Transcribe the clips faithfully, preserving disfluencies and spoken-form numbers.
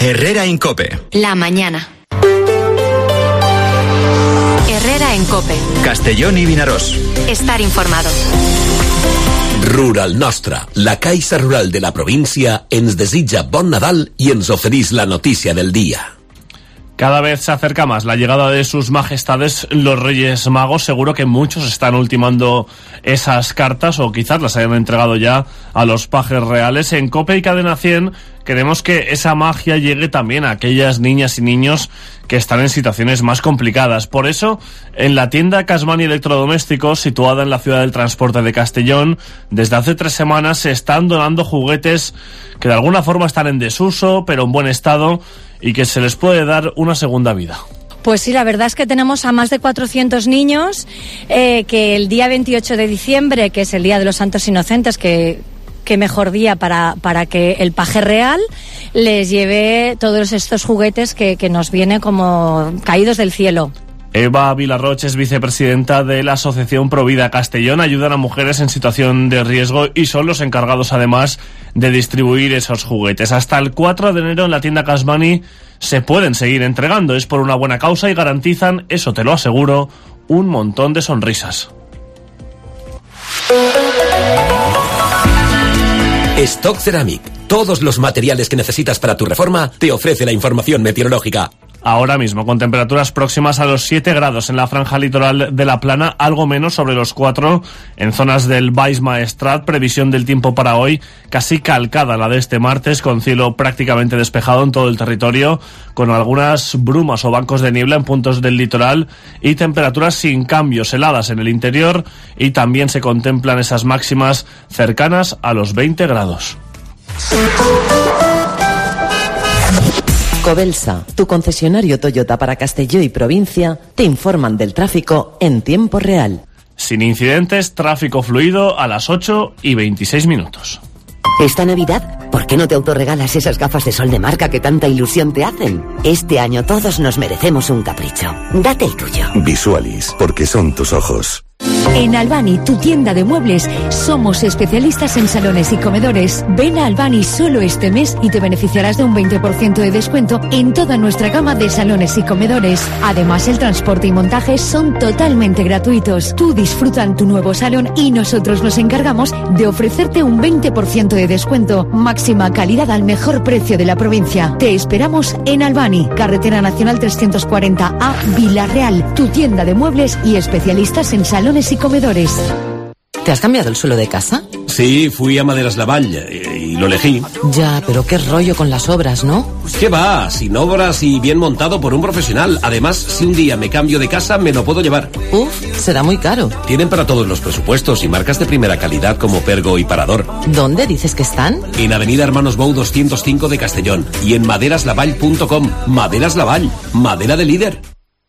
Herrera en COPE. La mañana. Herrera en COPE. Castellón y Vinaròs. Estar informado. Rural Nostra, la Caixa Rural de la provincia, ens desitja bon Nadal y ens oferís la noticia del día. Cada vez se acerca más la llegada de sus majestades los Reyes Magos. Seguro que muchos están ultimando esas cartas o quizás las hayan entregado ya a los pajes reales. En COPE y Cadena cien queremos que esa magia llegue también a aquellas niñas y niños que están en situaciones más complicadas. Por eso, en la tienda Casmani Electrodomésticos, situada en la ciudad del transporte de Castellón, desde hace tres semanas se están donando juguetes que de alguna forma están en desuso, pero en buen estado, y que se les puede dar una segunda vida. Pues sí, la verdad es que tenemos a más de cuatrocientos niños eh, que el día veintiocho de diciembre, que es el Día de los Santos Inocentes, que qué mejor día para, para que el paje real les lleve todos estos juguetes que, que nos vienen como caídos del cielo. Eva Vilarroch es vicepresidenta de la Asociación Provida Castellón. Ayudan a mujeres en situación de riesgo y son los encargados además de distribuir esos juguetes. Hasta el cuatro de enero en la tienda Casmani se pueden seguir entregando. Es por una buena causa y garantizan, eso te lo aseguro, un montón de sonrisas. Stock Ceramic. Todos los materiales que necesitas para tu reforma te ofrece la información meteorológica. Ahora mismo, con temperaturas próximas a los siete grados en la franja litoral de la Plana, algo menos sobre los cuatro en zonas del Baix Maestrat. Previsión del tiempo para hoy casi calcada a la de este martes, con cielo prácticamente despejado en todo el territorio, con algunas brumas o bancos de niebla en puntos del litoral y temperaturas sin cambios, heladas en el interior, y también se contemplan esas máximas cercanas a los veinte grados. Covelsa, tu concesionario Toyota para Castelló y provincia, te informan del tráfico en tiempo real. Sin incidentes, tráfico fluido a las ocho y veintiséis minutos. Esta Navidad, ¿por qué no te autorregalas esas gafas de sol de marca que tanta ilusión te hacen? Este año todos nos merecemos un capricho. Date el tuyo. Visualis, porque son tus ojos. En Albani, tu tienda de muebles, somos especialistas en salones y comedores. Ven a Albani solo este mes y te beneficiarás de un veinte por ciento de descuento en toda nuestra gama de salones y comedores. Además, el transporte y montaje son totalmente gratuitos. Tú disfruta en tu nuevo salón y nosotros nos encargamos de ofrecerte un veinte por ciento de descuento. Máxima calidad al mejor precio de la provincia. Te esperamos en Albani, Carretera Nacional trescientos cuarenta A, Villarreal, tu tienda de muebles y especialistas en salones y comedores. ¿Te has cambiado el suelo de casa? Sí, fui a Maderas Lavall y lo elegí. Ya, pero qué rollo con las obras, ¿no? ¿Qué va? Sin obras y bien montado por un profesional. Además, si un día me cambio de casa, me lo puedo llevar. Uf, será muy caro. Tienen para todos los presupuestos y marcas de primera calidad como Pergo y Parador. ¿Dónde dices que están? En Avenida Hermanos Bou doscientos cinco de Castellón y en maderas lavall punto com. Maderas Lavall, madera de líder.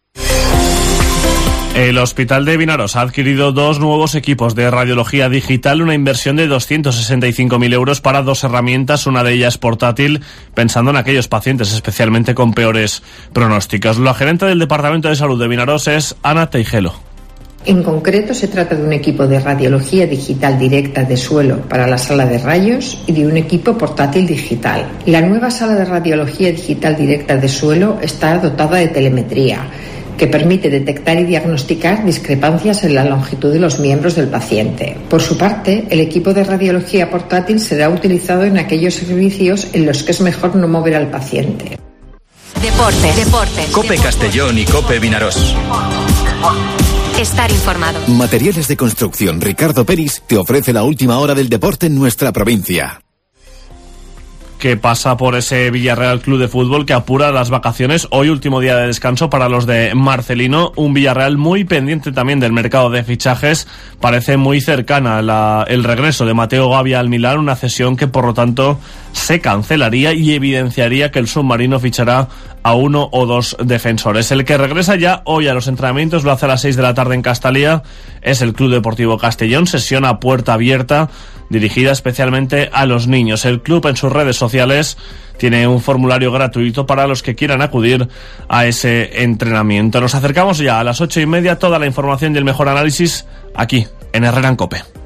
El Hospital de Vinaròs ha adquirido dos nuevos equipos de radiología digital, una inversión de doscientos sesenta y cinco mil euros para dos herramientas, una de ellas portátil, pensando en aquellos pacientes especialmente con peores pronósticos. La gerente del Departamento de Salud de Vinaròs es Ana Teijelo. En concreto, se trata de un equipo de radiología digital directa de suelo para la sala de rayos y de un equipo portátil digital. La nueva sala de radiología digital directa de suelo está dotada de telemetría, que permite detectar y diagnosticar discrepancias en la longitud de los miembros del paciente. Por su parte, el equipo de radiología portátil será utilizado en aquellos servicios en los que es mejor no mover al paciente. Deportes, deportes. COPE Castellón y COPE Vinaròs. Estar informado. Materiales de construcción Ricardo Peris te ofrece la última hora del deporte en nuestra provincia. Que pasa por ese Villarreal Club de Fútbol que apura las vacaciones. Hoy último día de descanso para los de Marcelino. Un Villarreal muy pendiente también del mercado de fichajes. Parece muy cercana la, el regreso de Mateo Gavia al Milán, una cesión que por lo tanto se cancelaría y evidenciaría que el submarino fichará a uno o dos defensores. El que regresa ya hoy a los entrenamientos, lo hace a las seis de la tarde en Castalia, es el Club Deportivo Castellón. Sesión a puerta abierta dirigida especialmente a los niños. El club en sus redes sociales tiene un formulario gratuito para los que quieran acudir a ese entrenamiento. Nos acercamos ya a las ocho y media, toda la información y el mejor análisis aquí en Herrera en COPE.